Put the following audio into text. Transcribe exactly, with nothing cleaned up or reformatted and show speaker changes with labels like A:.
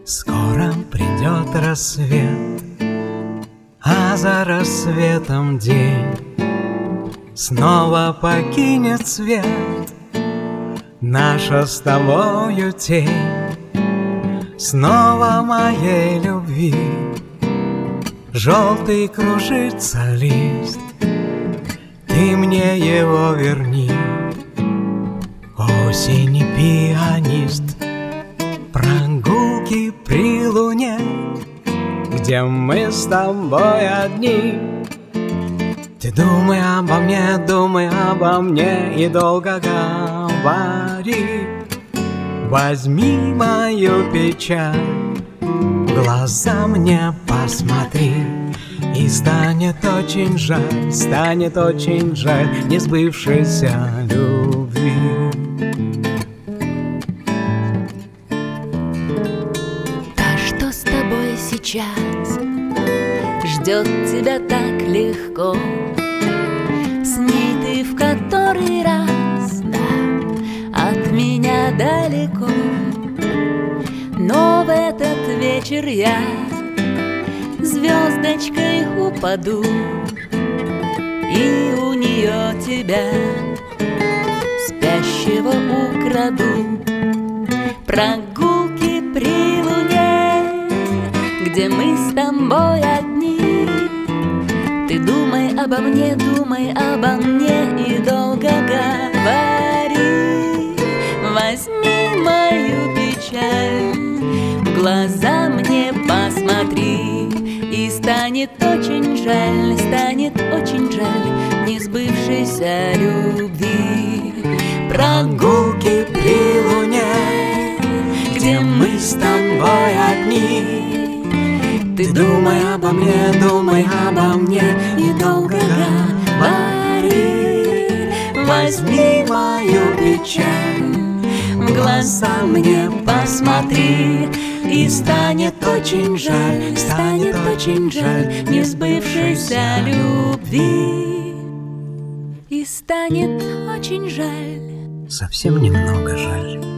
A: Скоро придет рассвет, а за рассветом день снова покинет свет наша с тобою тень. Снова моей любви желтый кружится лист, ты мне его верни, осень пианист. Прогулки при луне, где мы с тобой одни. Ты думай обо мне, думай обо мне и долго говори. Возьми мою печаль, в глаза мне посмотри, и станет очень жаль, станет очень жаль несбывшейся любви.
B: Сейчас ждет тебя так легко, с ней ты в который раз, да, от меня далеко. Но в этот вечер я звездочкой упаду, и у нее тебя спящего украду. Прогулки при луне, где мы с тобой одни. Ты думай обо мне, думай обо мне и долго говори. Возьми мою печаль, в глаза мне посмотри, и станет очень жаль, станет очень жаль несбывшейся любви.
A: Прогулки при луне, где мы с тобой одни. Ты думай обо мне, думай обо мне и долго говори. Возьми мою печаль, в глаза мне посмотри, и станет очень жаль, станет очень жаль несбывшейся любви.
B: И станет очень жаль,
A: совсем немного жаль.